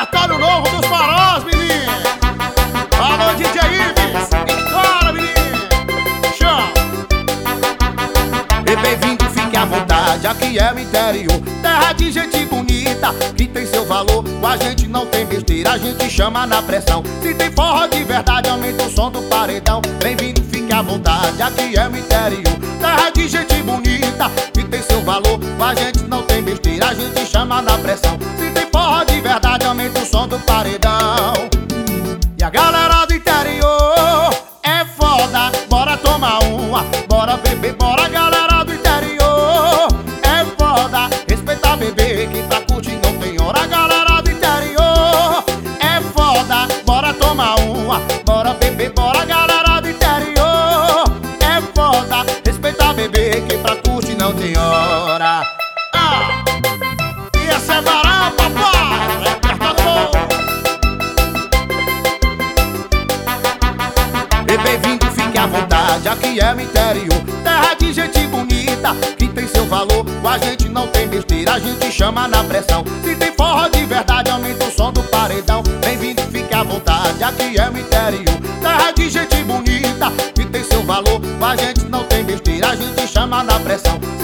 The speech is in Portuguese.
repertório novo dos farós, menino. Alô, DJ Ives, estoura, menino. Show. E bem-vindo, fique à vontade, aqui é o interior, terra de gente bonita, que tem seu valor. Com a gente não tem besteira, a gente chama na pressão. Se tem forró de verdade, aumenta o som do paredão. Bem-vindo, fique à vontade, aqui é o interior, terra de gente bonita, que tem seu valor. Com a gente não tem besteira, a gente chama na pressão. Se tem forró de verdade, aumenta o som do paredão. E a galera do interior é foda, bora tomar uma, bora beber, bora galera do interior é foda, respeita bebê, que pra curtir não tem hora. Galera do interior é foda, bora tomar uma, bora beber, bora galera do interior é foda, respeita bebê, que pra curtir não tem hora. E essa é barata, papai. Repertório novo. E bem-vindo, fique à vontade, aqui é o interior, terra de gente bonita, que tem seu valor. Com a gente não tem besteira, a gente chama na pressão. Se tem forró de verdade, aumenta o som do paredão. Bem-vindo, fique à vontade, aqui é o interior, terra de gente bonita, que tem seu valor. Com a gente não tem besteira, a gente chama na pressão.